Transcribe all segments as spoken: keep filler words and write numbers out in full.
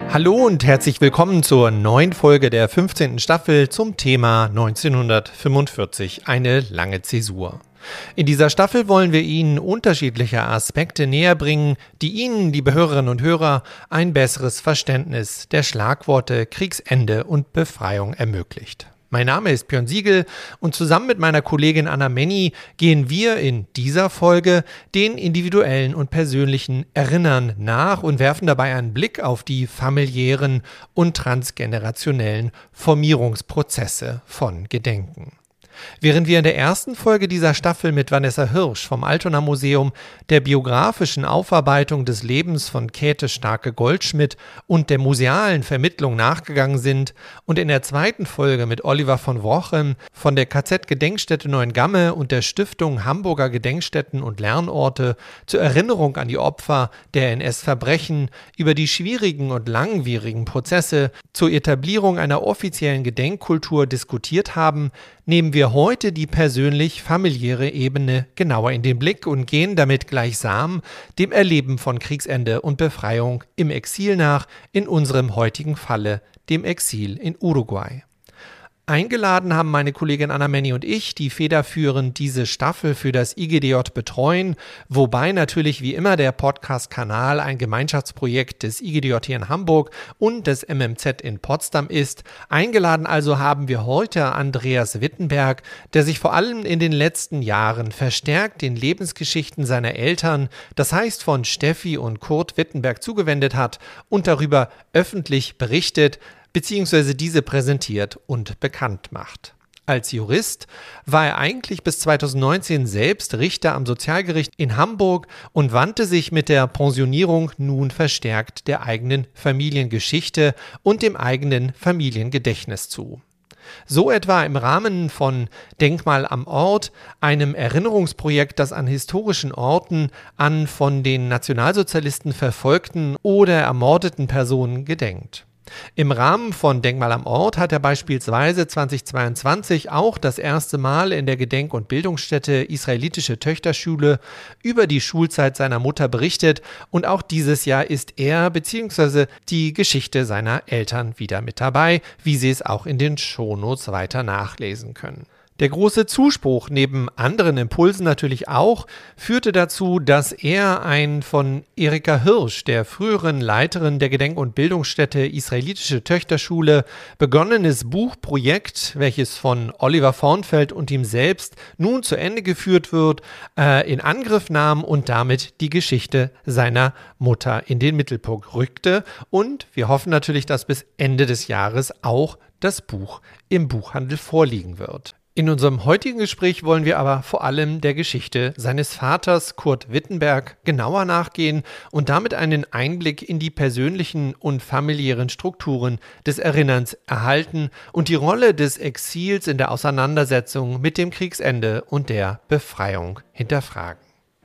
Hallo und herzlich willkommen zur neuen Folge der fünfzehnten Staffel zum Thema neunzehnhundertfünfundvierzig, eine lange Zäsur. In dieser Staffel wollen wir Ihnen unterschiedliche Aspekte näher bringen, die Ihnen, liebe Hörerinnen und Hörer, ein besseres Verständnis der Schlagworte Kriegsende und Befreiung ermöglicht. Mein Name ist Björn Siegel und zusammen mit meiner Kollegin Anna Menny gehen wir in dieser Folge den individuellen und persönlichen Erinnern nach und werfen dabei einen Blick auf die familiären und transgenerationellen Formierungsprozesse von Gedenken. Während wir in der ersten Folge dieser Staffel mit Vanessa Hirsch vom Altona Museum der biografischen Aufarbeitung des Lebens von Käthe Starke-Goldschmidt und der musealen Vermittlung nachgegangen sind und in der zweiten Folge mit Oliver von Wrochem von der K Z-Gedenkstätte Neuengamme und der Stiftung Hamburger Gedenkstätten und Lernorte zur Erinnerung an die Opfer der N S-Verbrechen über die schwierigen und langwierigen Prozesse zur Etablierung einer offiziellen Gedenkkultur diskutiert haben, nehmen wir heute die persönlich-familiäre Ebene genauer in den Blick und gehen damit gleichsam dem Erleben von Kriegsende und Befreiung im Exil nach, in unserem heutigen Falle dem Exil in Uruguay. Eingeladen haben meine Kollegin Anna Menny und ich, die federführend diese Staffel für das I G D J betreuen, wobei natürlich wie immer der Podcast-Kanal ein Gemeinschaftsprojekt des I G D J hier in Hamburg und des M M Z in Potsdam ist. Eingeladen also haben wir heute Andreas Wittenberg, der sich vor allem in den letzten Jahren verstärkt den Lebensgeschichten seiner Eltern, das heißt von Steffi und Kurt Wittenberg, zugewendet hat und darüber öffentlich berichtet, beziehungsweise diese präsentiert und bekannt macht. Als Jurist war er eigentlich bis zweitausendneunzehn selbst Richter am Sozialgericht in Hamburg und wandte sich mit der Pensionierung nun verstärkt der eigenen Familiengeschichte und dem eigenen Familiengedächtnis zu. So etwa im Rahmen von Denkmal am Ort, einem Erinnerungsprojekt, das an historischen Orten an von den Nationalsozialisten verfolgten oder ermordeten Personen gedenkt. Im Rahmen von Denkmal am Ort hat er beispielsweise zweitausendzweiundzwanzig auch das erste Mal in der Gedenk- und Bildungsstätte Israelitische Töchterschule über die Schulzeit seiner Mutter berichtet und auch dieses Jahr ist er bzw. die Geschichte seiner Eltern wieder mit dabei, wie Sie es auch in den Shownotes weiter nachlesen können. Der große Zuspruch, neben anderen Impulsen natürlich auch, führte dazu, dass er ein von Erika Hirsch, der früheren Leiterin der Gedenk- und Bildungsstätte Israelitische Töchterschule, begonnenes Buchprojekt, welches von Oliver Vornfeld und ihm selbst nun zu Ende geführt wird, äh, in Angriff nahm und damit die Geschichte seiner Mutter in den Mittelpunkt rückte. Und wir hoffen natürlich, dass bis Ende des Jahres auch das Buch im Buchhandel vorliegen wird. In unserem heutigen Gespräch wollen wir aber vor allem der Geschichte seines Vaters Kurt Wittenberg genauer nachgehen und damit einen Einblick in die persönlichen und familiären Strukturen des Erinnerns erhalten und die Rolle des Exils in der Auseinandersetzung mit dem Kriegsende und der Befreiung hinterfragen.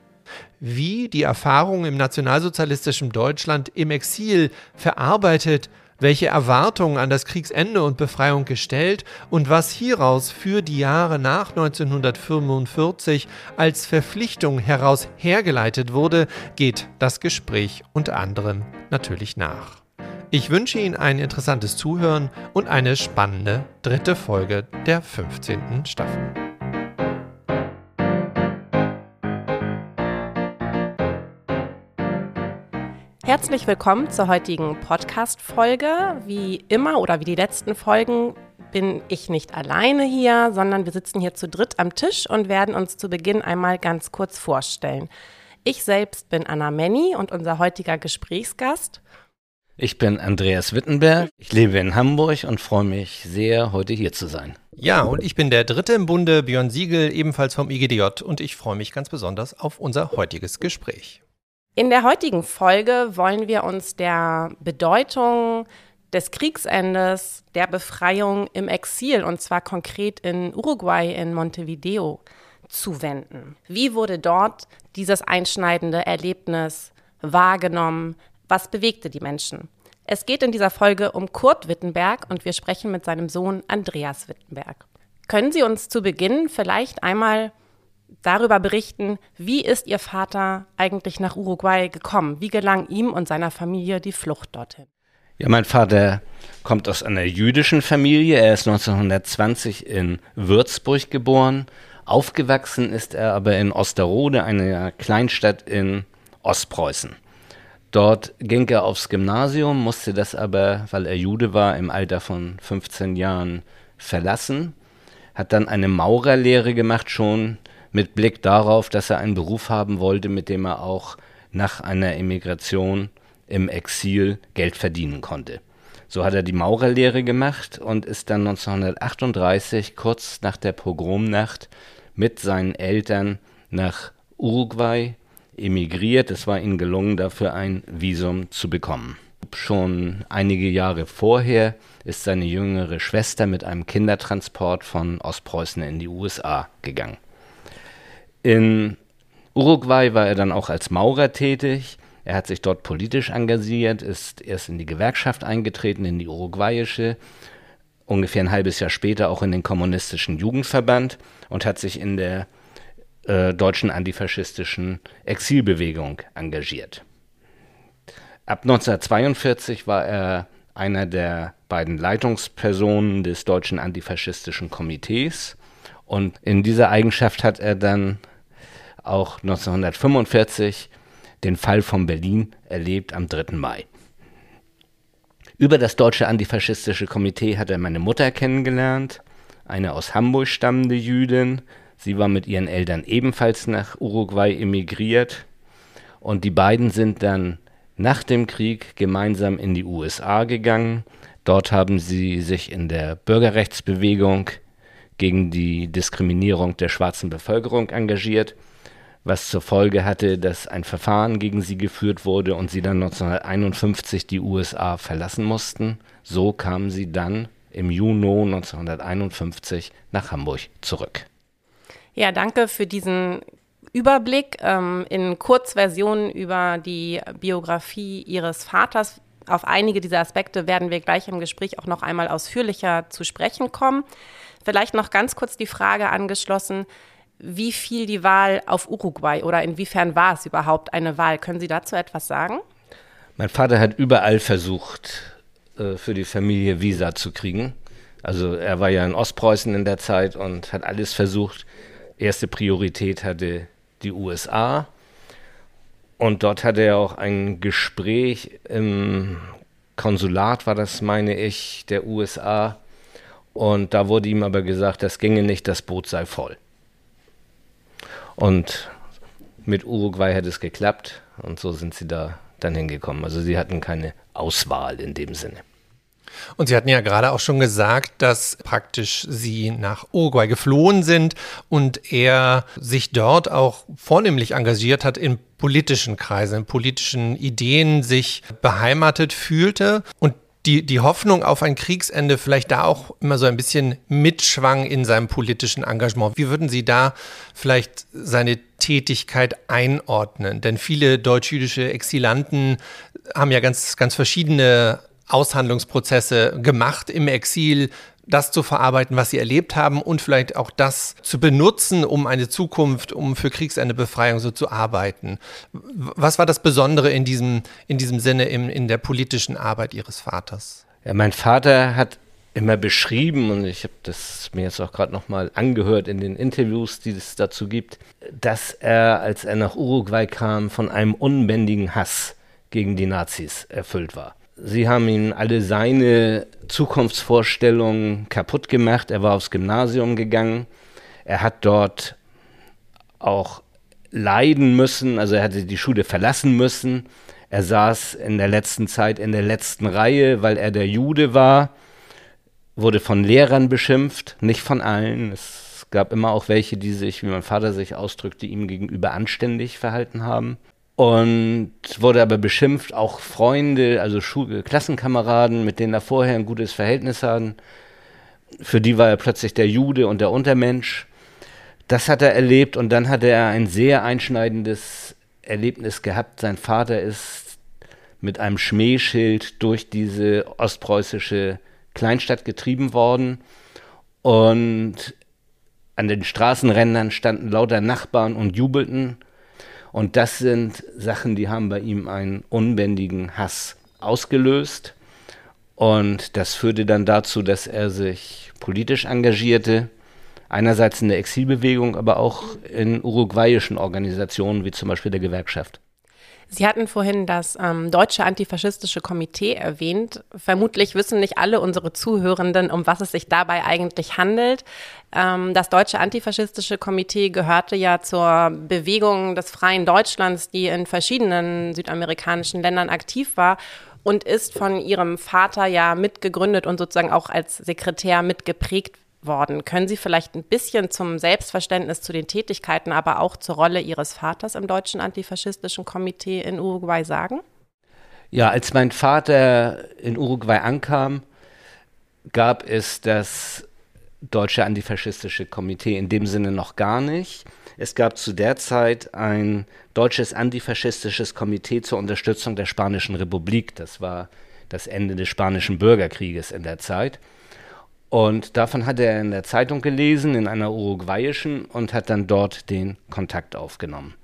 Wie die Erfahrung im nationalsozialistischen Deutschland im Exil verarbeitet, welche Erwartungen an das Kriegsende und Befreiung gestellt und was hieraus für die Jahre nach neunzehnhundertfünfundvierzig als Verpflichtung heraus hergeleitet wurde, geht das Gespräch unter anderem natürlich nach. Ich wünsche Ihnen ein interessantes Zuhören und eine spannende dritte Folge der fünfzehnten Staffel. Herzlich willkommen zur heutigen Podcast-Folge. Wie immer oder wie die letzten Folgen bin ich nicht alleine hier, sondern wir sitzen hier zu dritt am Tisch und werden uns zu Beginn einmal ganz kurz vorstellen. Ich selbst bin Anna Menny und unser heutiger Gesprächsgast. Ich bin Andreas Wittenberg, ich lebe in Hamburg und freue mich sehr, heute hier zu sein. Ja, und ich bin der Dritte im Bunde, Björn Siegel, ebenfalls vom I G D J und ich freue mich ganz besonders auf unser heutiges Gespräch. In der heutigen Folge wollen wir uns der Bedeutung des Kriegsendes, der Befreiung im Exil, und zwar konkret in Uruguay, in Montevideo, zuwenden. Wie wurde dort dieses einschneidende Erlebnis wahrgenommen? Was bewegte die Menschen? Es geht in dieser Folge um Kurt Wittenberg und wir sprechen mit seinem Sohn Andreas Wittenberg. Können Sie uns zu Beginn vielleicht einmal darüber berichten, wie ist Ihr Vater eigentlich nach Uruguay gekommen? Wie gelang ihm und seiner Familie die Flucht dorthin? Ja, mein Vater kommt aus einer jüdischen Familie. Er ist neunzehnhundertzwanzig in Würzburg geboren. Aufgewachsen ist er aber in Osterode, einer Kleinstadt in Ostpreußen. Dort ging er aufs Gymnasium, musste das aber, weil er Jude war, im Alter von fünfzehn Jahren verlassen. Hat dann eine Maurerlehre gemacht, schon mit Blick darauf, dass er einen Beruf haben wollte, mit dem er auch nach einer Emigration im Exil Geld verdienen konnte. So hat er die Maurerlehre gemacht und ist dann neunzehnhundertachtunddreißig, kurz nach der Pogromnacht, mit seinen Eltern nach Uruguay emigriert. Es war ihnen gelungen, dafür ein Visum zu bekommen. Schon einige Jahre vorher ist seine jüngere Schwester mit einem Kindertransport von Ostpreußen in die U S A gegangen. In Uruguay war er dann auch als Maurer tätig. Er hat sich dort politisch engagiert, ist erst in die Gewerkschaft eingetreten, in die uruguayische, ungefähr ein halbes Jahr später auch in den kommunistischen Jugendverband und hat sich in der äh, deutschen antifaschistischen Exilbewegung engagiert. Ab neunzehnhundertzweiundvierzig war er einer der beiden Leitungspersonen des Deutschen Antifaschistischen Komitees und in dieser Eigenschaft hat er dann auch neunzehnhundertfünfundvierzig den Fall von Berlin erlebt am dritten Mai. Über das Deutsche Antifaschistische Komitee hat er meine Mutter kennengelernt, eine aus Hamburg stammende Jüdin. Sie war mit ihren Eltern ebenfalls nach Uruguay emigriert und die beiden sind dann nach dem Krieg gemeinsam in die U S A gegangen. Dort haben sie sich in der Bürgerrechtsbewegung gegen die Diskriminierung der schwarzen Bevölkerung engagiert, was zur Folge hatte, dass ein Verfahren gegen sie geführt wurde und sie dann neunzehnhunderteinundfünfzig die U S A verlassen mussten. So kamen sie dann im Juni neunzehnhunderteinundfünfzig nach Hamburg zurück. Ja, danke für diesen Überblick ähm, in Kurzversionen über die Biografie Ihres Vaters. Auf einige dieser Aspekte werden wir gleich im Gespräch auch noch einmal ausführlicher zu sprechen kommen. Vielleicht noch ganz kurz die Frage angeschlossen, wie fiel die Wahl auf Uruguay oder inwiefern war es überhaupt eine Wahl? Können Sie dazu etwas sagen? Mein Vater hat überall versucht, äh, für die Familie Visa zu kriegen. Also er war ja in Ostpreußen in der Zeit und hat alles versucht. Erste Priorität hatte die U S A. Und dort hatte er auch ein Gespräch im Konsulat, war das, meine ich, der U S A. Und da wurde ihm aber gesagt, das ginge nicht, das Boot sei voll. Und mit Uruguay hat es geklappt und so sind sie da dann hingekommen. Also sie hatten keine Auswahl in dem Sinne. Und Sie hatten ja gerade auch schon gesagt, dass praktisch Sie nach Uruguay geflohen sind und er sich dort auch vornehmlich engagiert hat in politischen Kreisen, in politischen Ideen sich beheimatet fühlte und die, die Hoffnung auf ein Kriegsende vielleicht da auch immer so ein bisschen mitschwang in seinem politischen Engagement. Wie würden Sie da vielleicht seine Tätigkeit einordnen? Denn viele deutsch-jüdische Exilanten haben ja ganz, ganz verschiedene Aushandlungsprozesse gemacht im Exil, das zu verarbeiten, was sie erlebt haben und vielleicht auch das zu benutzen, um eine Zukunft, um für Kriegsende Befreiung so zu arbeiten. Was war das Besondere in diesem, in diesem Sinne in, in der politischen Arbeit Ihres Vaters? Ja, mein Vater hat immer beschrieben, und ich habe das mir jetzt auch gerade nochmal angehört in den Interviews, die es dazu gibt, dass er, als er nach Uruguay kam, von einem unbändigen Hass gegen die Nazis erfüllt war. Sie haben ihm alle seine Zukunftsvorstellungen kaputt gemacht. Er war aufs Gymnasium gegangen. Er hat dort auch leiden müssen, also er hatte die Schule verlassen müssen. Er saß in der letzten Zeit in der letzten Reihe, weil er der Jude war, wurde von Lehrern beschimpft, nicht von allen. Es gab immer auch welche, die sich, wie mein Vater sich ausdrückte, ihm gegenüber anständig verhalten haben. Und wurde aber beschimpft, auch Freunde, also Schul- Klassenkameraden, mit denen er vorher ein gutes Verhältnis hatten. Für die war er plötzlich der Jude und der Untermensch. Das hat er erlebt und dann hatte er ein sehr einschneidendes Erlebnis gehabt. Sein Vater ist mit einem Schmähschild durch diese ostpreußische Kleinstadt getrieben worden und an den Straßenrändern standen lauter Nachbarn und jubelten. Und das sind Sachen, die haben bei ihm einen unbändigen Hass ausgelöst. Und das führte dann dazu, dass er sich politisch engagierte, einerseits in der Exilbewegung, aber auch in uruguayischen Organisationen, wie zum Beispiel der Gewerkschaft. Sie hatten vorhin das ähm, Deutsche Antifaschistische Komitee erwähnt. Vermutlich wissen nicht alle unsere Zuhörenden, um was es sich dabei eigentlich handelt. Ähm, das Deutsche Antifaschistische Komitee gehörte ja zur Bewegung des Freien Deutschlands, die in verschiedenen südamerikanischen Ländern aktiv war und ist von ihrem Vater ja mitgegründet und sozusagen auch als Sekretär mitgeprägt worden. Können Sie vielleicht ein bisschen zum Selbstverständnis zu den Tätigkeiten, aber auch zur Rolle Ihres Vaters im Deutschen Antifaschistischen Komitee in Uruguay sagen? Ja, als mein Vater in Uruguay ankam, gab es das Deutsche Antifaschistische Komitee in dem Sinne noch gar nicht. Es gab zu der Zeit ein Deutsches Antifaschistisches Komitee zur Unterstützung der Spanischen Republik. Das war das Ende des Spanischen Bürgerkrieges in der Zeit. Und davon hat er in der Zeitung gelesen, in einer uruguayischen, und hat dann dort den Kontakt aufgenommen.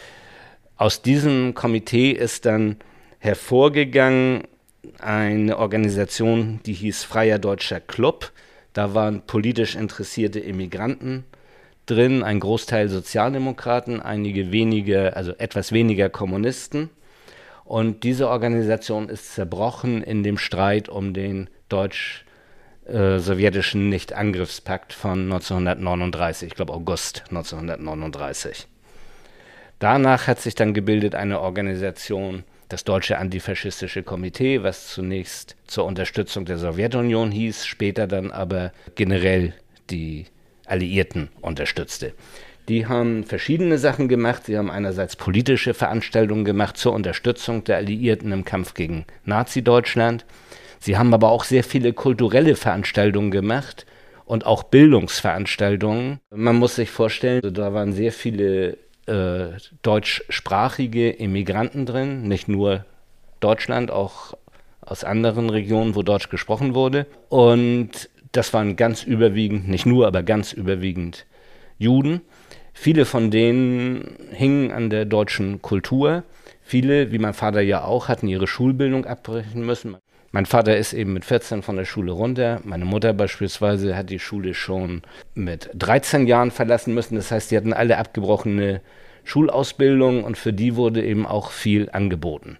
Aus diesem Komitee ist dann hervorgegangen eine Organisation, die hieß Freier Deutscher Club. Da waren politisch interessierte Immigranten drin, ein Großteil Sozialdemokraten, einige wenige, also etwas weniger Kommunisten. Und diese Organisation ist zerbrochen in dem Streit um den deutsch Äh, sowjetischen Nichtangriffspakt von neunzehnhundertneununddreißig, ich glaube August neunzehnhundertneununddreißig. Danach hat sich dann gebildet eine Organisation, das Deutsche Antifaschistische Komitee, was zunächst zur Unterstützung der Sowjetunion hieß, später dann aber generell die Alliierten unterstützte. Die haben verschiedene Sachen gemacht. Sie haben einerseits politische Veranstaltungen gemacht zur Unterstützung der Alliierten im Kampf gegen Nazi-Deutschland. Sie haben aber auch sehr viele kulturelle Veranstaltungen gemacht und auch Bildungsveranstaltungen. Man muss sich vorstellen, da waren sehr viele äh, deutschsprachige Immigranten drin, nicht nur Deutschland, auch aus anderen Regionen, wo Deutsch gesprochen wurde. Und das waren ganz überwiegend, nicht nur, aber ganz überwiegend Juden. Viele von denen hingen an der deutschen Kultur. Viele, wie mein Vater ja auch, hatten ihre Schulbildung abbrechen müssen. Mein Vater ist eben mit vierzehn von der Schule runter. Meine Mutter beispielsweise hat die Schule schon mit dreizehn Jahren verlassen müssen. Das heißt, die hatten alle abgebrochene Schulausbildung und für die wurde eben auch viel angeboten.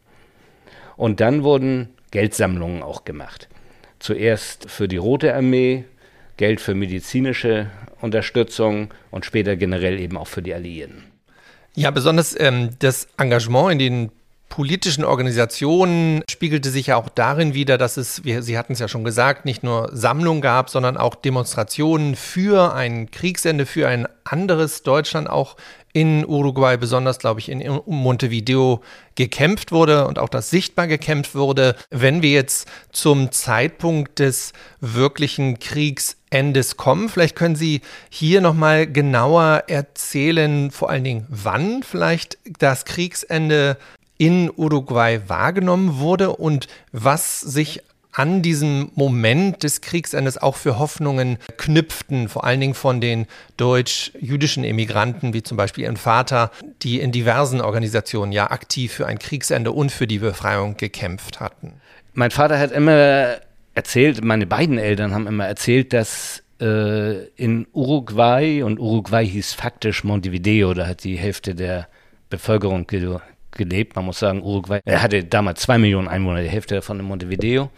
Und dann wurden Geldsammlungen auch gemacht. Zuerst für die Rote Armee, Geld für medizinische Unterstützung und später generell eben auch für die Alliierten. Ja, besonders ähm, das Engagement in den politischen Organisationen spiegelte sich ja auch darin wider, dass es, wie Sie hatten es ja schon gesagt, nicht nur Sammlungen gab, sondern auch Demonstrationen für ein Kriegsende, für ein anderes Deutschland, auch in Uruguay, besonders, glaube ich, in Montevideo gekämpft wurde und auch das sichtbar gekämpft wurde. Wenn wir jetzt zum Zeitpunkt des wirklichen Kriegsendes kommen, vielleicht können Sie hier nochmal genauer erzählen, vor allen Dingen, wann vielleicht das Kriegsende in Uruguay wahrgenommen wurde und was sich an diesem Moment des Kriegsendes auch für Hoffnungen knüpften, vor allen Dingen von den deutsch-jüdischen Emigranten, wie zum Beispiel Ihren Vater, die in diversen Organisationen ja aktiv für ein Kriegsende und für die Befreiung gekämpft hatten. Mein Vater hat immer erzählt, meine beiden Eltern haben immer erzählt, dass äh, in Uruguay, und Uruguay hieß faktisch Montevideo, da hat die Hälfte der Bevölkerung ge- gelebt. Man muss sagen, Uruguay er hatte damals zwei Millionen Einwohner, die Hälfte davon in Montevideo.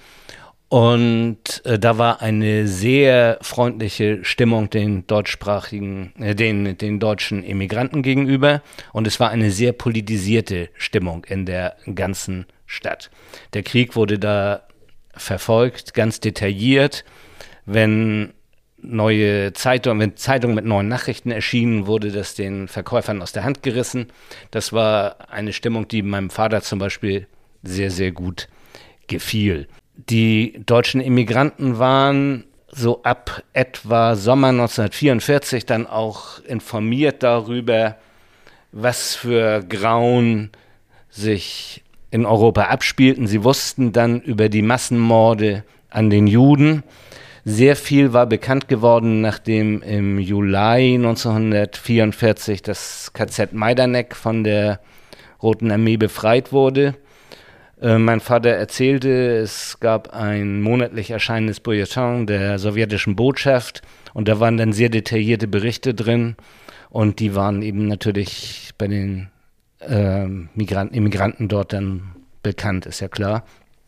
Und äh, da war eine sehr freundliche Stimmung den deutschsprachigen, äh, den, den deutschen Emigranten gegenüber. Und es war eine sehr politisierte Stimmung in der ganzen Stadt. Der Krieg wurde da verfolgt, ganz detailliert. Wenn neue Zeitungen, wenn Zeitungen mit neuen Nachrichten erschienen, wurde das den Verkäufern aus der Hand gerissen. Das war eine Stimmung, die meinem Vater zum Beispiel sehr, sehr gut gefiel. Die deutschen Immigranten waren so ab etwa Sommer neunzehnhundertvierundvierzig dann auch informiert darüber, was für Grauen sich in Europa abspielten. Sie wussten dann über die Massenmorde an den Juden. Sehr viel war bekannt geworden, nachdem im Juli neunzehnhundertvierundvierzig das K Z Majdanek von der Roten Armee befreit wurde. Äh, mein Vater erzählte, es gab ein monatlich erscheinendes Bulletin der sowjetischen Botschaft und da waren dann sehr detaillierte Berichte drin und die waren eben natürlich bei den äh, Migranten, Immigranten dort dann bekannt, ist ja klar.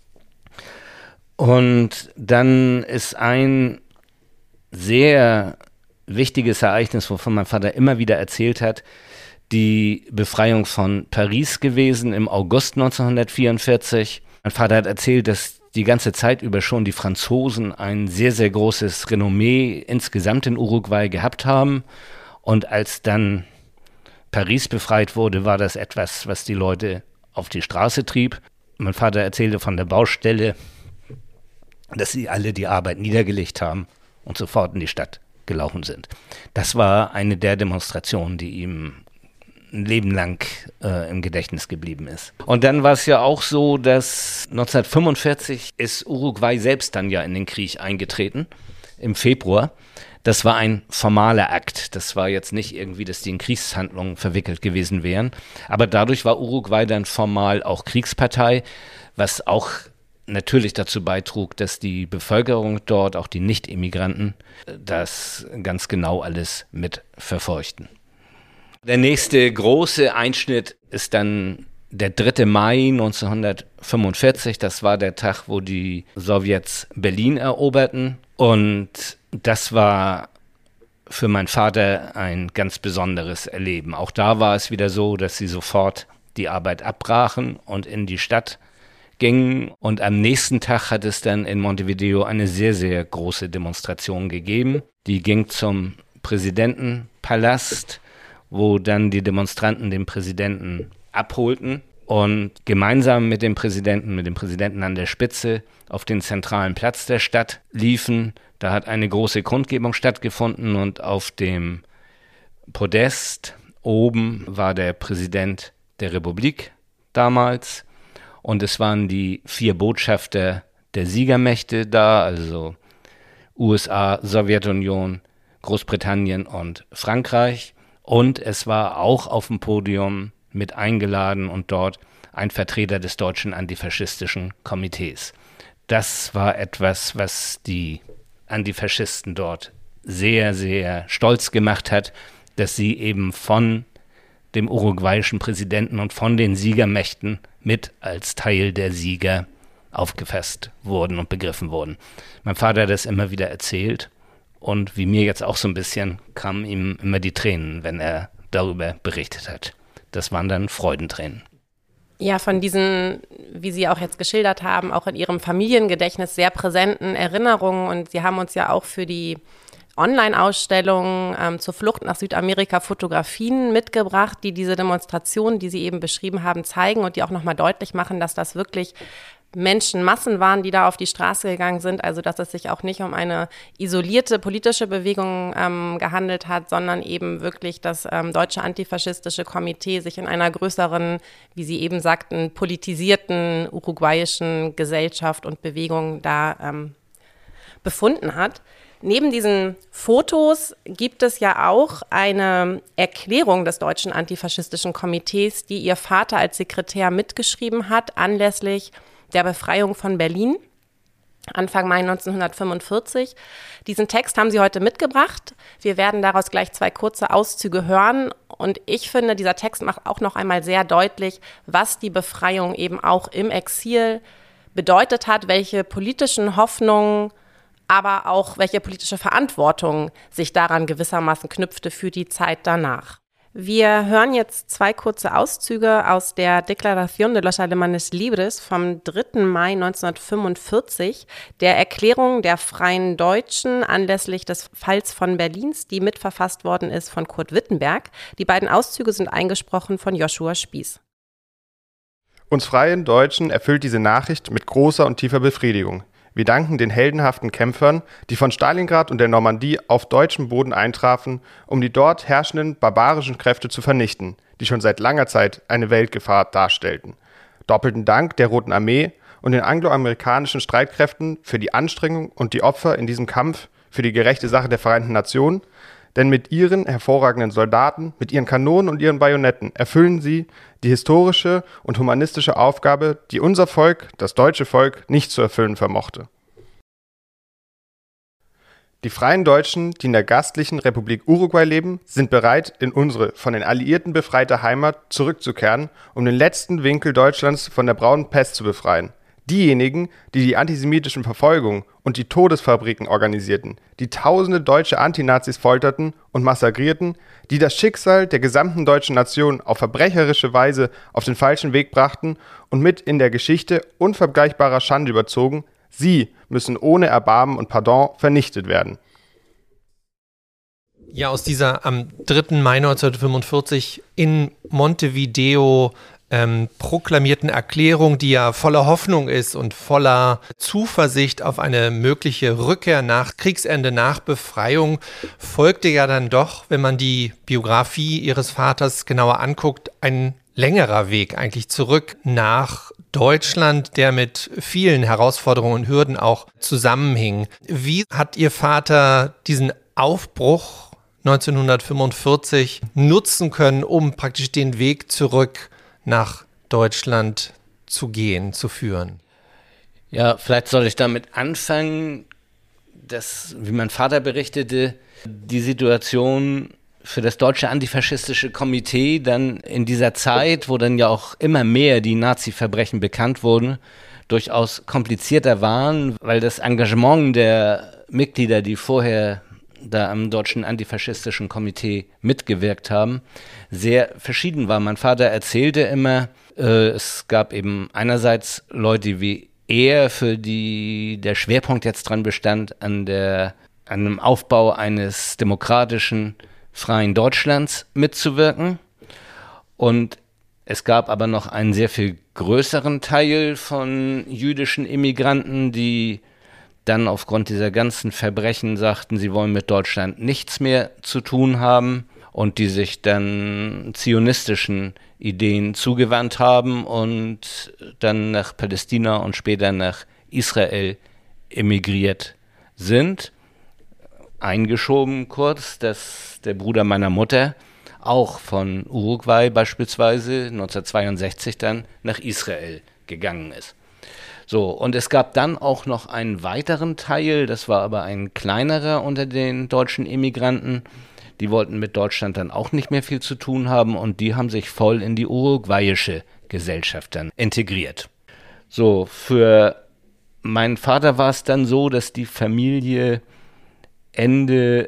Und dann ist ein sehr wichtiges Ereignis, wovon mein Vater immer wieder erzählt hat, die Befreiung von Paris gewesen im August neunzehnhundertvierundvierzig. Mein Vater hat erzählt, dass die ganze Zeit über schon die Franzosen ein sehr, sehr großes Renommee insgesamt in Uruguay gehabt haben. Und als dann Paris befreit wurde, war das etwas, was die Leute auf die Straße trieb. Mein Vater erzählte von der Baustelle, dass sie alle die Arbeit niedergelegt haben und sofort in die Stadt gelaufen sind. Das war eine der Demonstrationen, die ihm ein Leben lang äh, im Gedächtnis geblieben ist. Und dann war es ja auch so, dass neunzehnhundertfünfundvierzig ist Uruguay selbst dann ja in den Krieg eingetreten, im Februar. Das war ein formaler Akt. Das war jetzt nicht irgendwie, dass die in Kriegshandlungen verwickelt gewesen wären. Aber dadurch war Uruguay dann formal auch Kriegspartei, was auch natürlich dazu beitrug, dass die Bevölkerung dort, auch die Nicht-Immigranten, das ganz genau alles mit verfolgten. Der nächste große Einschnitt ist dann der dritte Mai neunzehnhundertfünfundvierzig. Das war der Tag, wo die Sowjets Berlin eroberten. Und das war für meinen Vater ein ganz besonderes Erleben. Auch da war es wieder so, dass sie sofort die Arbeit abbrachen und in die Stadt gingen. Und am nächsten Tag hat es dann in Montevideo eine sehr, sehr große Demonstration gegeben. Die ging zum Präsidentenpalast, wo dann die Demonstranten den Präsidenten abholten und gemeinsam mit dem Präsidenten, mit dem Präsidenten an der Spitze auf den zentralen Platz der Stadt liefen. Da hat eine große Kundgebung stattgefunden und auf dem Podest oben war der Präsident der Republik damals und es waren die vier Botschafter der Siegermächte da, also U S A, Sowjetunion, Großbritannien und Frankreich. Und es war auch auf dem Podium mit eingeladen und dort ein Vertreter des Deutschen Antifaschistischen Komitees. Das war etwas, was die Antifaschisten dort sehr, sehr stolz gemacht hat, dass sie eben von dem uruguayischen Präsidenten und von den Siegermächten mit als Teil der Sieger aufgefasst wurden und begriffen wurden. Mein Vater hat das immer wieder erzählt und wie mir jetzt auch so ein bisschen kamen ihm immer die Tränen, wenn er darüber berichtet hat. Das waren dann Freudentränen. Ja, von diesen, wie Sie auch jetzt geschildert haben, auch in Ihrem Familiengedächtnis sehr präsenten Erinnerungen. Und Sie haben uns ja auch für die Online-Ausstellung ähm, zur Flucht nach Südamerika Fotografien mitgebracht, die diese Demonstrationen, die Sie eben beschrieben haben, zeigen und die auch nochmal deutlich machen, dass das wirklich Menschenmassen waren, die da auf die Straße gegangen sind, also dass es sich auch nicht um eine isolierte politische Bewegung ähm, gehandelt hat, sondern eben wirklich das ähm, Deutsche Antifaschistische Komitee sich in einer größeren, wie Sie eben sagten, politisierten uruguayischen Gesellschaft und Bewegung da ähm, befunden hat. Neben diesen Fotos gibt es ja auch eine Erklärung des Deutschen Antifaschistischen Komitees, die Ihr Vater als Sekretär mitgeschrieben hat, anlässlich der Befreiung von Berlin, Anfang Mai neunzehnhundertfünfundvierzig. Diesen Text haben Sie heute mitgebracht. Wir werden daraus gleich zwei kurze Auszüge hören. Und ich finde, dieser Text macht auch noch einmal sehr deutlich, was die Befreiung eben auch im Exil bedeutet hat, welche politischen Hoffnungen, aber auch welche politische Verantwortung sich daran gewissermaßen knüpfte für die Zeit danach. Wir hören jetzt zwei kurze Auszüge aus der Declaración de los Alemanes Libres vom dritten Mai neunzehnhundertfünfundvierzig, der Erklärung der Freien Deutschen anlässlich des Falls von Berlins, die mitverfasst worden ist von Kurt Wittenberg. Die beiden Auszüge sind eingesprochen von Joshua Spieß. Uns Freien Deutschen erfüllt diese Nachricht mit großer und tiefer Befriedigung. Wir danken den heldenhaften Kämpfern, die von Stalingrad und der Normandie auf deutschem Boden eintrafen, um die dort herrschenden barbarischen Kräfte zu vernichten, die schon seit langer Zeit eine Weltgefahr darstellten. Doppelten Dank der Roten Armee und den angloamerikanischen Streitkräften für die Anstrengung und die Opfer in diesem Kampf für die gerechte Sache der Vereinten Nationen, Denn mit ihren hervorragenden Soldaten, mit ihren Kanonen und ihren Bajonetten erfüllen sie die historische und humanistische Aufgabe, die unser Volk, das deutsche Volk, nicht zu erfüllen vermochte. Die freien Deutschen, die in der gastlichen Republik Uruguay leben, sind bereit, in unsere von den Alliierten befreite Heimat zurückzukehren, um den letzten Winkel Deutschlands von der braunen Pest zu befreien. Diejenigen, die die antisemitischen Verfolgungen und die Todesfabriken organisierten, die tausende deutsche Antinazis folterten und massakrierten, die das Schicksal der gesamten deutschen Nation auf verbrecherische Weise auf den falschen Weg brachten und mit in der Geschichte unvergleichbarer Schande überzogen, sie müssen ohne Erbarmen und Pardon vernichtet werden. Ja, aus dieser am dritten Mai neunzehnhundertfünfundvierzig in Montevideo ähm, proklamierten Erklärung, die ja voller Hoffnung ist und voller Zuversicht auf eine mögliche Rückkehr nach Kriegsende, nach Befreiung, folgte ja dann doch, wenn man die Biografie ihres Vaters genauer anguckt, ein längerer Weg eigentlich zurück nach Deutschland, der mit vielen Herausforderungen und Hürden auch zusammenhing. Wie hat Ihr Vater diesen Aufbruch neunzehnhundertfünfundvierzig nutzen können, um praktisch den Weg zurück nach Deutschland zu gehen, zu führen? Ja, vielleicht soll ich damit anfangen, dass, wie mein Vater berichtete, die Situation für das deutsche antifaschistische Komitee dann in dieser Zeit, wo dann ja auch immer mehr die Nazi-Verbrechen bekannt wurden, durchaus komplizierter waren, weil das Engagement der Mitglieder, die vorher da am deutschen antifaschistischen Komitee mitgewirkt haben, sehr verschieden war. Mein Vater erzählte immer, äh, es gab eben einerseits Leute wie er, für die der Schwerpunkt jetzt dran bestand, an der, an dem Aufbau eines demokratischen freien Deutschlands mitzuwirken. Und es gab aber noch einen sehr viel größeren Teil von jüdischen Immigranten, die dann aufgrund dieser ganzen Verbrechen sagten, sie wollen mit Deutschland nichts mehr zu tun haben und die sich dann zionistischen Ideen zugewandt haben und dann nach Palästina und später nach Israel emigriert sind. Eingeschoben kurz, dass der Bruder meiner Mutter auch von Uruguay beispielsweise neunzehnhundertzweiundsechzig dann nach Israel gegangen ist. So, und es gab dann auch noch einen weiteren Teil, das war aber ein kleinerer unter den deutschen Immigranten, die wollten mit Deutschland dann auch nicht mehr viel zu tun haben und die haben sich voll in die uruguayische Gesellschaft dann integriert. So, für meinen Vater war es dann so, dass die Familie Ende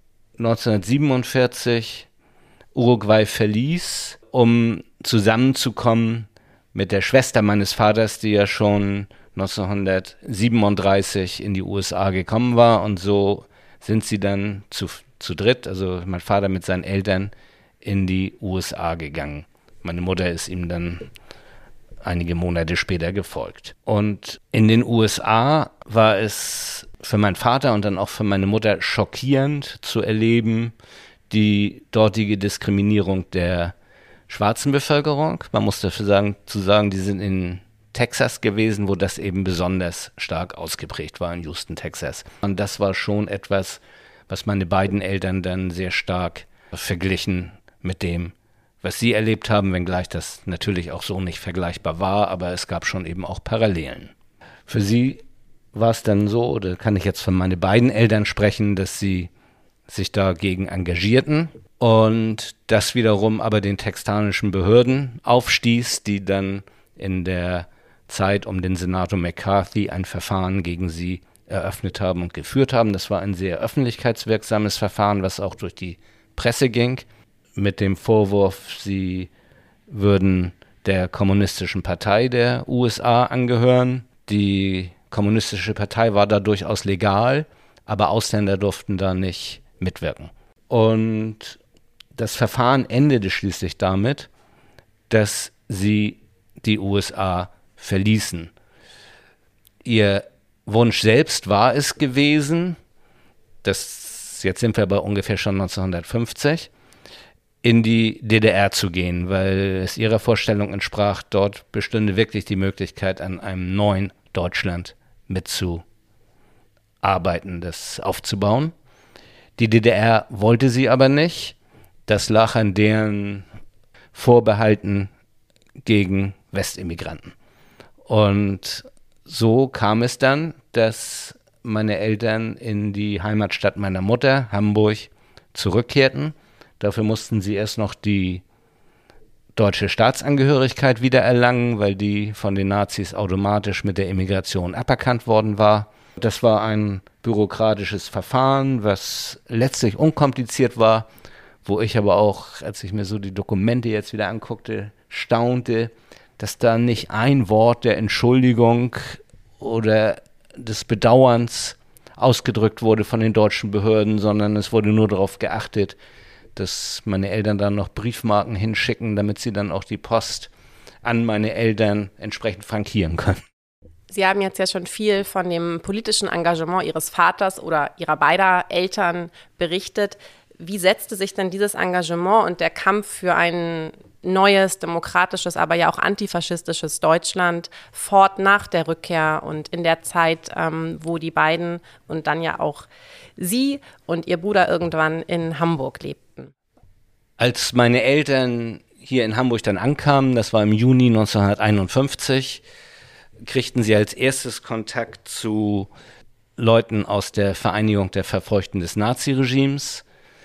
neunzehnhundertsiebenundvierzig Uruguay verließ, um zusammenzukommen mit der Schwester meines Vaters, die ja schon neunzehnhundertsiebenunddreißig in die U S A gekommen war. Und so sind sie dann zu, zu dritt, also mein Vater mit seinen Eltern, in die U S A gegangen. Meine Mutter ist ihm dann einige Monate später gefolgt. Und in den U S A war es für meinen Vater und dann auch für meine Mutter schockierend zu erleben, die dortige Diskriminierung der schwarzen Bevölkerung. Man muss dafür sagen, zu sagen, die sind in Texas gewesen, wo das eben besonders stark ausgeprägt war, in Houston, Texas. Und das war schon etwas, was meine beiden Eltern dann sehr stark verglichen mit dem, was sie erlebt haben, wenngleich das natürlich auch so nicht vergleichbar war, aber es gab schon eben auch Parallelen. Für sie war es dann so, oder kann ich jetzt von meinen beiden Eltern sprechen, dass sie sich dagegen engagierten und das wiederum aber den texanischen Behörden aufstieß, die dann in der Zeit um den Senator McCarthy ein Verfahren gegen sie eröffnet haben und geführt haben. Das war ein sehr öffentlichkeitswirksames Verfahren, was auch durch die Presse ging, mit dem Vorwurf, sie würden der Kommunistischen Partei der U S A angehören. Die Kommunistische Partei war da durchaus legal, aber Ausländer durften da nicht mitwirken. Und das Verfahren endete schließlich damit, dass sie die U S A verließen. Ihr Wunsch selbst war es gewesen, das, jetzt sind wir aber ungefähr schon neunzehnhundertfünfzig, in die D D R zu gehen, weil es ihrer Vorstellung entsprach, dort bestünde wirklich die Möglichkeit, an einem neuen Deutschland mitzuarbeiten, das aufzubauen. Die D D R wollte sie aber nicht. Das lag an deren Vorbehalten gegen Westimmigranten. Und so kam es dann, dass meine Eltern in die Heimatstadt meiner Mutter, Hamburg, zurückkehrten. Dafür mussten sie erst noch die deutsche Staatsangehörigkeit wiedererlangen, weil die von den Nazis automatisch mit der Immigration aberkannt worden war. Das war ein bürokratisches Verfahren, was letztlich unkompliziert war, wo ich aber auch, als ich mir so die Dokumente jetzt wieder anguckte, staunte, dass da nicht ein Wort der Entschuldigung oder des Bedauerns ausgedrückt wurde von den deutschen Behörden, sondern es wurde nur darauf geachtet, dass meine Eltern dann noch Briefmarken hinschicken, damit sie dann auch die Post an meine Eltern entsprechend frankieren können. Sie haben jetzt ja schon viel von dem politischen Engagement Ihres Vaters oder Ihrer beider Eltern berichtet. Wie setzte sich denn dieses Engagement und der Kampf für ein neues, demokratisches, aber ja auch antifaschistisches Deutschland fort nach der Rückkehr und in der Zeit, ähm, wo die beiden und dann ja auch Sie und Ihr Bruder irgendwann in Hamburg lebten? Als meine Eltern hier in Hamburg dann ankamen, das war im Juni neunzehnhunderteinundfünfzig, kriegten sie als erstes Kontakt zu Leuten aus der Vereinigung der Verfolgten des Naziregimes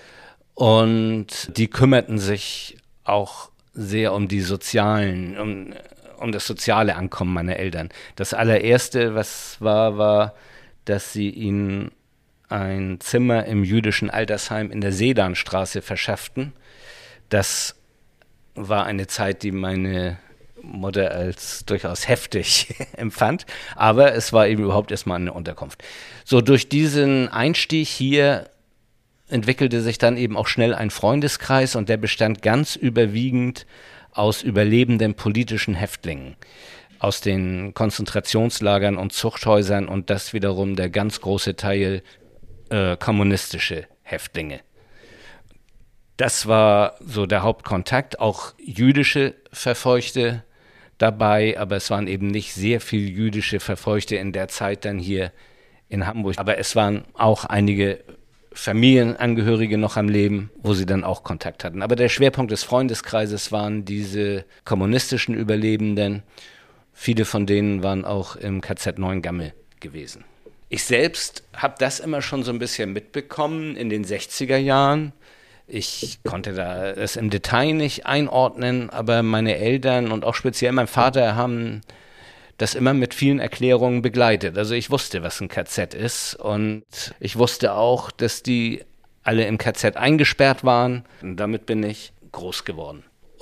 und die kümmerten sich auch sehr um die sozialen, um, um das soziale Ankommen meiner Eltern. Das allererste, was war, war, dass sie ihnen ein Zimmer im jüdischen Altersheim in der Sedanstraße verschafften. Das war eine Zeit, die meine Mutter als durchaus heftig empfand, aber es war eben überhaupt erstmal eine Unterkunft. So, durch diesen Einstieg hier entwickelte sich dann eben auch schnell ein Freundeskreis und der bestand ganz überwiegend aus überlebenden politischen Häftlingen aus den Konzentrationslagern und Zuchthäusern und das wiederum der ganz große Teil äh, kommunistische Häftlinge. Das war so der Hauptkontakt, auch jüdische Verfolgte dabei, aber es waren eben nicht sehr viel jüdische Verfolgte in der Zeit dann hier in Hamburg. Aber es waren auch einige Familienangehörige noch am Leben, wo sie dann auch Kontakt hatten. Aber der Schwerpunkt des Freundeskreises waren diese kommunistischen Überlebenden. Viele von denen waren auch im K Z Neuengamme gewesen. Ich selbst habe das immer schon so ein bisschen mitbekommen in den sechziger Jahren. Ich konnte da das im Detail nicht einordnen, aber meine Eltern und auch speziell mein Vater haben das immer mit vielen Erklärungen begleitet. Also ich wusste, was ein K Z ist und ich wusste auch, dass die alle im K Z eingesperrt waren und damit bin ich groß geworden.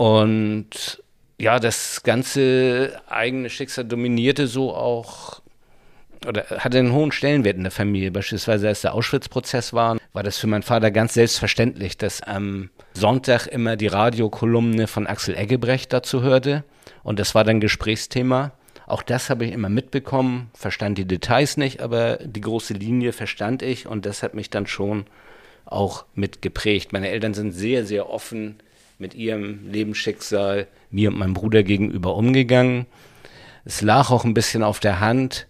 Und ja, das ganze eigene Schicksal dominierte so auch oder hatte einen hohen Stellenwert in der Familie. Beispielsweise als der Auschwitz-Prozess war, war das für meinen Vater ganz selbstverständlich, dass am Sonntag immer die Radiokolumne von Axel Eggebrecht dazu hörte und das war dann Gesprächsthema. Auch das habe ich immer mitbekommen, verstand die Details nicht, aber die große Linie verstand ich und das hat mich dann schon auch mitgeprägt. Meine Eltern sind sehr, sehr offen mit ihrem Lebensschicksal mir und meinem Bruder gegenüber umgegangen. Es lag auch ein bisschen auf der Hand,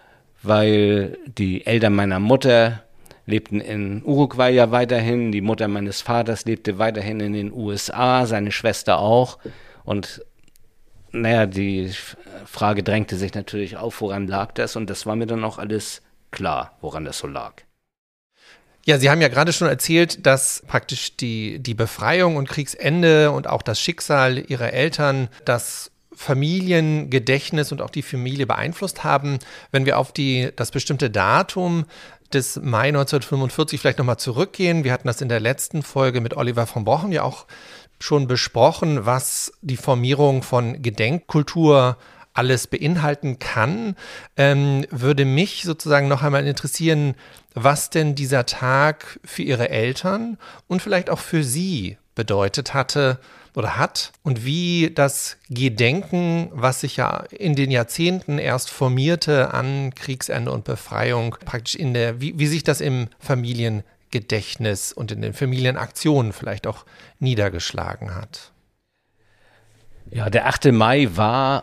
weil die Eltern meiner Mutter lebten in Uruguay ja weiterhin, die Mutter meines Vaters lebte weiterhin in den U S A, seine Schwester auch und naja, die Frage drängte sich natürlich auf, woran lag das? Und das war mir dann auch alles klar, woran das so lag. Ja, Sie haben ja gerade schon erzählt, dass praktisch die, die Befreiung und Kriegsende und auch das Schicksal Ihrer Eltern das Familiengedächtnis und auch die Familie beeinflusst haben. Wenn wir auf die, das bestimmte Datum des Mai neunzehnhundertfünfundvierzig vielleicht nochmal zurückgehen. Wir hatten das in der letzten Folge mit Oliver von Brochen ja auch schon besprochen, was die Formierung von Gedenkkultur alles beinhalten kann. Ähm, würde mich sozusagen noch einmal interessieren, was denn dieser Tag für Ihre Eltern und vielleicht auch für Sie bedeutet hatte oder hat und wie das Gedenken, was sich ja in den Jahrzehnten erst formierte an Kriegsende und Befreiung, praktisch in der, wie, wie sich das im Familiengedächtnis und in den Familienaktionen vielleicht auch niedergeschlagen hat. Ja, der achte Mai war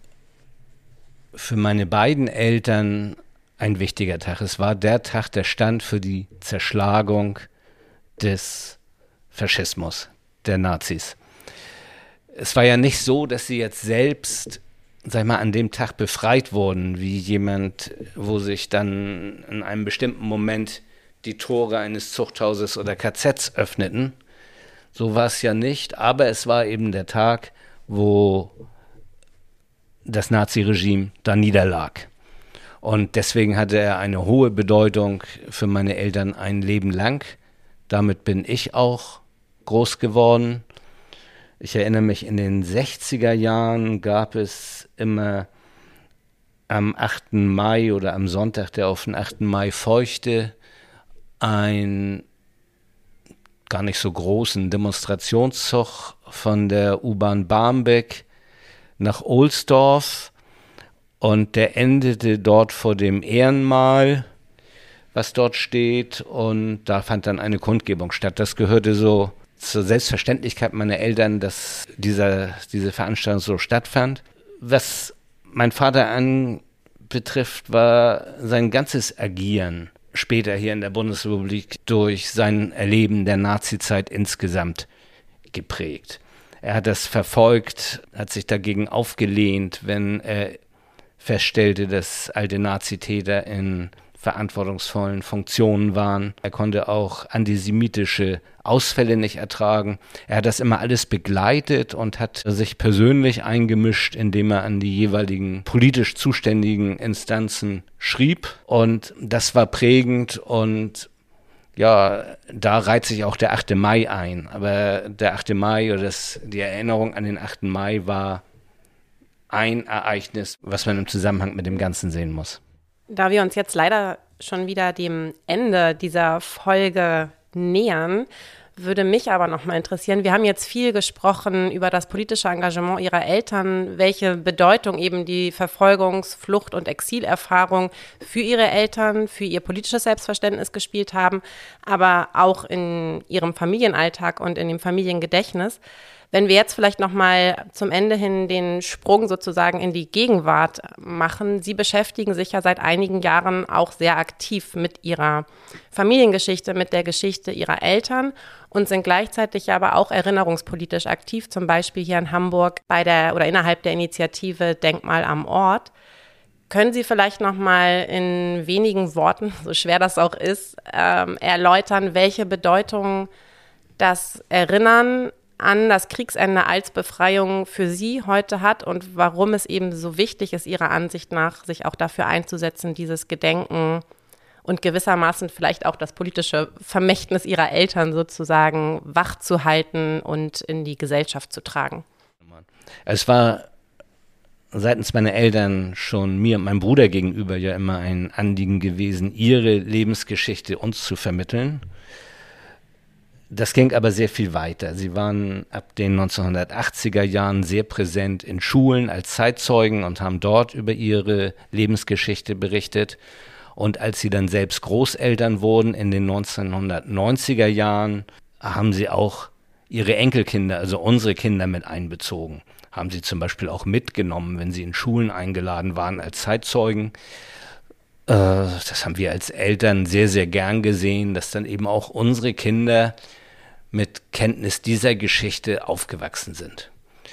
für meine beiden Eltern ein wichtiger Tag. Es war der Tag, der stand für die Zerschlagung des Faschismus, der Nazis. Es war ja nicht so, dass sie jetzt selbst, sag ich mal, an dem Tag befreit wurden, wie jemand, wo sich dann in einem bestimmten Moment die Tore eines Zuchthauses oder K Zs öffneten. So war es ja nicht, aber es war eben der Tag, wo das Naziregime da niederlag. Und deswegen hatte er eine hohe Bedeutung für meine Eltern ein Leben lang. Damit bin ich auch groß geworden. Ich erinnere mich, in den sechziger Jahren gab es immer am achten Mai oder am Sonntag, der auf den achten Mai folgte, einen gar nicht so großen Demonstrationszug von der U-Bahn Barmbek nach Ohlsdorf. Und der endete dort vor dem Ehrenmal, was dort steht. Und da fand dann eine Kundgebung statt. Das gehörte so zur Selbstverständlichkeit meiner Eltern, dass dieser, diese Veranstaltung so stattfand. Was mein Vater anbetrifft, war sein ganzes Agieren später hier in der Bundesrepublik durch sein Erleben der Nazizeit insgesamt geprägt. Er hat das verfolgt, hat sich dagegen aufgelehnt, wenn er feststellte, dass alte Nazitäter in verantwortungsvollen Funktionen waren. Er konnte auch antisemitische Ausfälle nicht ertragen. Er hat das immer alles begleitet und hat sich persönlich eingemischt, indem er an die jeweiligen politisch zuständigen Instanzen schrieb. Und das war prägend und ja, da reiht sich auch der achte Mai ein. Aber der achte Mai oder das, die Erinnerung an den achten Mai war ein Ereignis, was man im Zusammenhang mit dem Ganzen sehen muss. Da wir uns jetzt leider schon wieder dem Ende dieser Folge nähern, würde mich aber noch mal interessieren, wir haben jetzt viel gesprochen über das politische Engagement Ihrer Eltern, welche Bedeutung eben die Verfolgungs-, Flucht- und Exilerfahrung für Ihre Eltern, für ihr politisches Selbstverständnis gespielt haben, aber auch in Ihrem Familienalltag und in dem Familiengedächtnis. Wenn wir jetzt vielleicht noch mal zum Ende hin den Sprung sozusagen in die Gegenwart machen. Sie beschäftigen sich ja seit einigen Jahren auch sehr aktiv mit Ihrer Familiengeschichte, mit der Geschichte Ihrer Eltern und sind gleichzeitig aber auch erinnerungspolitisch aktiv, zum Beispiel hier in Hamburg bei der oder innerhalb der Initiative Denkmal am Ort. Können Sie vielleicht noch mal in wenigen Worten, so schwer das auch ist, ähm, erläutern, welche Bedeutung das Erinnern an das Kriegsende als Befreiung für Sie heute hat und warum es eben so wichtig ist, Ihrer Ansicht nach, sich auch dafür einzusetzen, dieses Gedenken und gewissermaßen vielleicht auch das politische Vermächtnis Ihrer Eltern sozusagen wach zu halten und in die Gesellschaft zu tragen? Es war seitens meiner Eltern schon mir und meinem Bruder gegenüber ja immer ein Anliegen gewesen, ihre Lebensgeschichte uns zu vermitteln. Das ging aber sehr viel weiter. Sie waren ab den neunzehnhundertachtziger Jahren sehr präsent in Schulen als Zeitzeugen und haben dort über ihre Lebensgeschichte berichtet. Und als sie dann selbst Großeltern wurden in den neunzehnhundertneunziger Jahren, haben sie auch ihre Enkelkinder, also unsere Kinder, mit einbezogen. Haben sie zum Beispiel auch mitgenommen, wenn sie in Schulen eingeladen waren als Zeitzeugen. Äh, das haben wir als Eltern sehr, sehr gern gesehen, dass dann eben auch unsere Kinder mit Kenntnis dieser Geschichte aufgewachsen sind.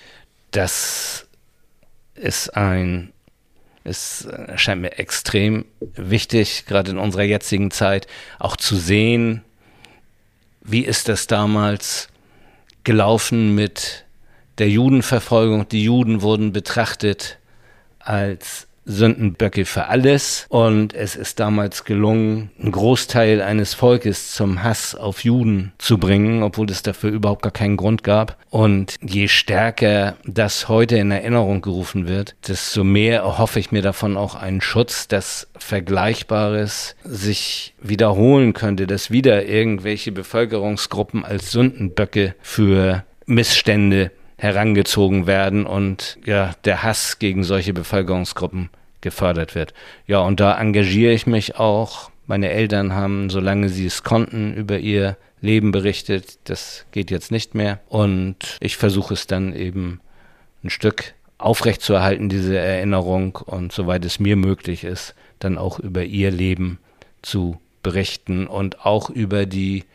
Das ist ein, es erscheint mir extrem wichtig, gerade in unserer jetzigen Zeit, auch zu sehen, wie ist das damals gelaufen mit der Judenverfolgung. Die Juden wurden betrachtet als Sündenböcke für alles und es ist damals gelungen, einen Großteil eines Volkes zum Hass auf Juden zu bringen, obwohl es dafür überhaupt gar keinen Grund gab. Und je stärker das heute in Erinnerung gerufen wird, desto mehr erhoffe ich mir davon auch einen Schutz, dass Vergleichbares sich wiederholen könnte, dass wieder irgendwelche Bevölkerungsgruppen als Sündenböcke für Missstände herangezogen werden und ja, der Hass gegen solche Bevölkerungsgruppen gefördert wird. Ja, und da engagiere ich mich auch. Meine Eltern haben, solange sie es konnten, über ihr Leben berichtet. Das geht jetzt nicht mehr. Und ich versuche es dann eben ein Stück aufrechtzuerhalten, diese Erinnerung, und soweit es mir möglich ist, dann auch über ihr Leben zu berichten und auch über die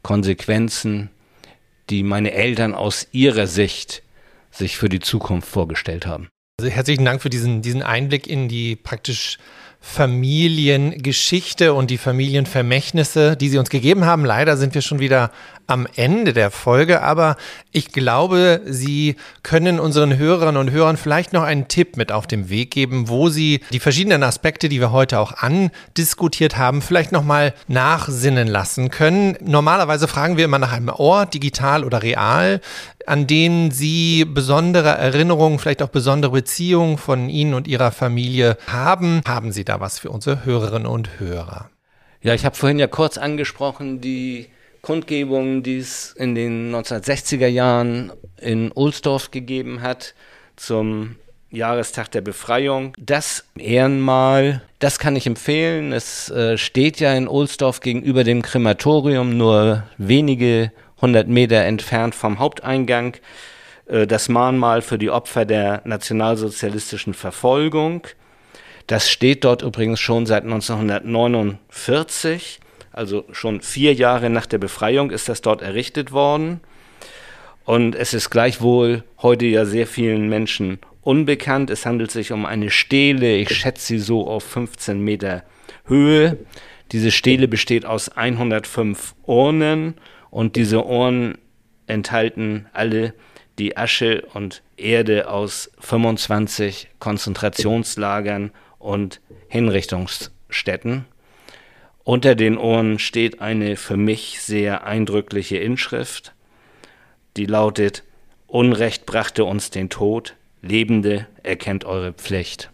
Konsequenzen, die meine Eltern aus ihrer Sicht sich für die Zukunft vorgestellt haben. Also herzlichen Dank für diesen, diesen Einblick in die praktisch Familiengeschichte und die Familienvermächtnisse, die Sie uns gegeben haben. Leider sind wir schon wieder am Ende der Folge, aber ich glaube, Sie können unseren Hörerinnen und Hörern vielleicht noch einen Tipp mit auf den Weg geben, wo Sie die verschiedenen Aspekte, die wir heute auch andiskutiert haben, vielleicht nochmal nachsinnen lassen können. Normalerweise fragen wir immer nach einem Ort, digital oder real, an denen Sie besondere Erinnerungen, vielleicht auch besondere Beziehungen von Ihnen und Ihrer Familie haben. Haben Sie da was für unsere Hörerinnen und Hörer? Ja, ich habe vorhin ja kurz angesprochen, die Kundgebung, die es in den neunzehnhundertsechziger Jahren in Ohlsdorf gegeben hat zum Jahrestag der Befreiung. Das Ehrenmal, das kann ich empfehlen. Es äh, steht ja in Ohlsdorf gegenüber dem Krematorium, nur wenige hundert Meter entfernt vom Haupteingang. Äh, das Mahnmal für die Opfer der nationalsozialistischen Verfolgung. Das steht dort übrigens schon seit neunzehnhundertneunundvierzig, also schon vier Jahre nach der Befreiung ist das dort errichtet worden. Und es ist gleichwohl heute ja sehr vielen Menschen unbekannt. Es handelt sich um eine Stele, ich schätze sie so auf fünfzehn Meter Höhe. Diese Stele besteht aus hundertfünf Urnen und diese Urnen enthalten alle die Asche und Erde aus fünfundzwanzig Konzentrationslagern und Hinrichtungsstätten. Unter den Urnen steht eine für mich sehr eindrückliche Inschrift, die lautet: Unrecht brachte uns den Tod, Lebende, erkennt eure Pflicht.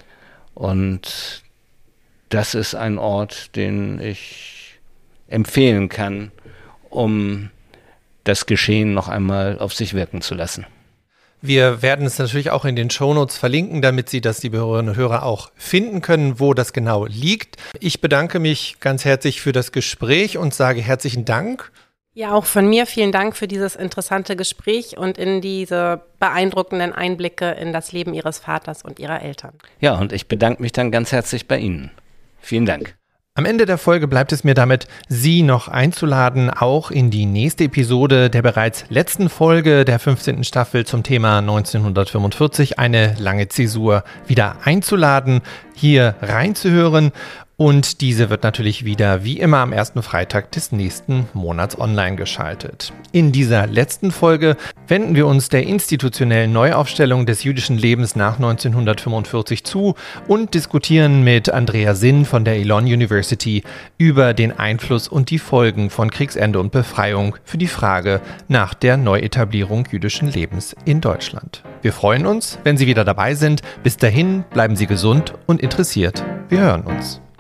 Und das ist ein Ort, den ich empfehlen kann, um das Geschehen noch einmal auf sich wirken zu lassen. Wir werden es natürlich auch in den Shownotes verlinken, damit Sie das, liebe Hörerinnen und Hörer, auch finden können, wo das genau liegt. Ich bedanke mich ganz herzlich für das Gespräch und sage herzlichen Dank. Ja, auch von mir vielen Dank für dieses interessante Gespräch und in diese beeindruckenden Einblicke in das Leben Ihres Vaters und Ihrer Eltern. Ja, und ich bedanke mich dann ganz herzlich bei Ihnen. Vielen Dank. Am Ende der Folge bleibt es mir damit, Sie noch einzuladen, auch in die nächste Episode der bereits letzten Folge der fünfzehnten Staffel zum Thema neunzehnhundertfünfundvierzig, eine lange Zäsur, wieder einzuladen, hier reinzuhören. Und diese wird natürlich wieder wie immer am ersten Freitag des nächsten Monats online geschaltet. In dieser letzten Folge wenden wir uns der institutionellen Neuaufstellung des jüdischen Lebens nach neunzehnhundertfünfundvierzig zu und diskutieren mit Andrea Sinn von der Elon University über den Einfluss und die Folgen von Kriegsende und Befreiung für die Frage nach der Neuetablierung jüdischen Lebens in Deutschland. Wir freuen uns, wenn Sie wieder dabei sind. Bis dahin bleiben Sie gesund und interessiert. Wir hören uns.